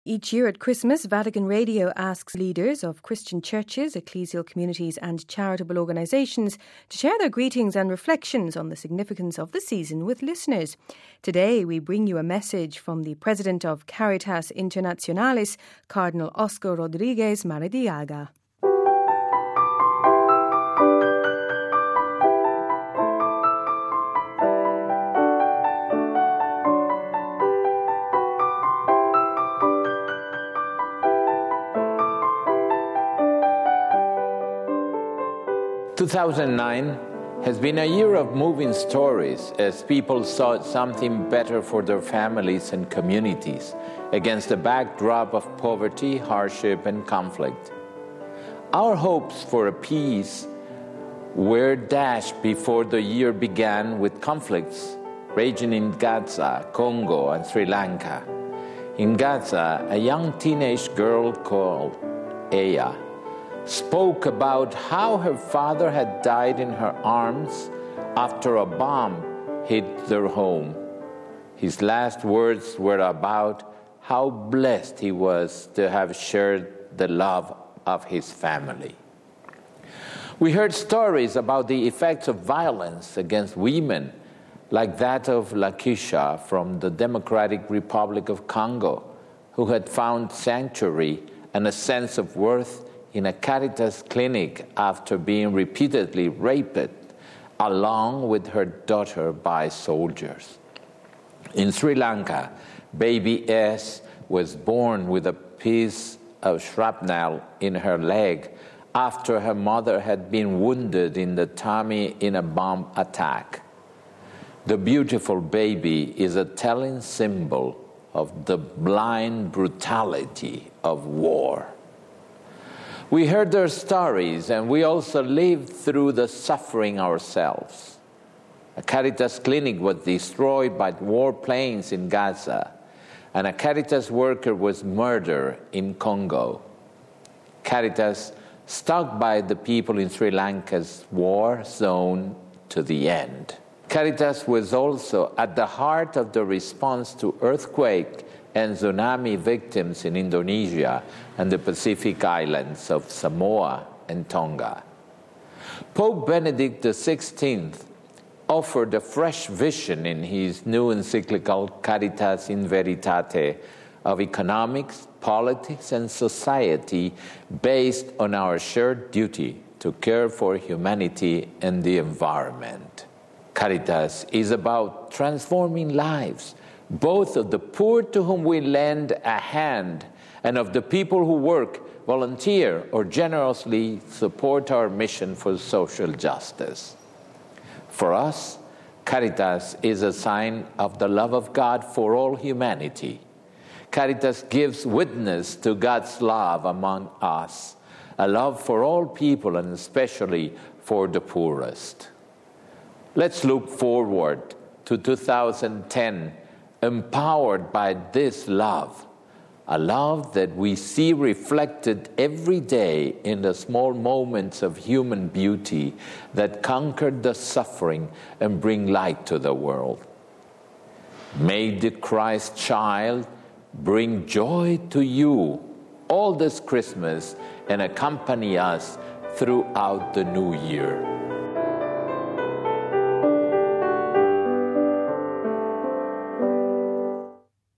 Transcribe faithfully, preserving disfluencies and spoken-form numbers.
Each year at Christmas, Vatican Radio asks leaders of Christian churches, ecclesial communities and charitable organisations to share their greetings and reflections on the significance of the season with listeners. Today, we bring you a message from the President of Caritas Internationalis, Cardinal Oscar Rodriguez Maradiaga. two thousand nine has been a year of moving stories as people sought something better for their families and communities against the backdrop of poverty, hardship, and conflict. Our hopes for a peace were dashed before the year began with conflicts raging in Gaza, Congo, and Sri Lanka. In Gaza, a young teenage girl called Aya spoke about how her father had died in her arms after a bomb hit their home. His last words were about how blessed he was to have shared the love of his family. We heard stories about the effects of violence against women, like that of Lakeisha from the Democratic Republic of Congo, who had found sanctuary and a sense of worth in a Caritas clinic after being repeatedly raped, along with her daughter by soldiers. In Sri Lanka, baby S was born with a piece of shrapnel in her leg after her mother had been wounded in the tummy in a bomb attack. The beautiful baby is a telling symbol of the blind brutality of war. We heard their stories, and we also lived through the suffering ourselves. A Caritas clinic was destroyed by warplanes in Gaza, and a Caritas worker was murdered in Congo. Caritas stuck by the people in Sri Lanka's war zone to the end. Caritas was also at the heart of the response to earthquake and tsunami victims in Indonesia and the Pacific islands of Samoa and Tonga. Pope Benedict the sixteenth offered a fresh vision in his new encyclical Caritas in Veritate of economics, politics, and society based on our shared duty to care for humanity and the environment. Caritas is about transforming lives, both of the poor to whom we lend a hand and of the people who work, volunteer, or generously support our mission for social justice. For us, Caritas is a sign of the love of God for all humanity. Caritas gives witness to God's love among us, a love for all people and especially for the poorest. Let's look forward to two thousand ten, empowered by this love, a love that we see reflected every day in the small moments of human beauty that conquer the suffering and bring light to the world. May the Christ child bring joy to you all this Christmas and accompany us throughout the new year.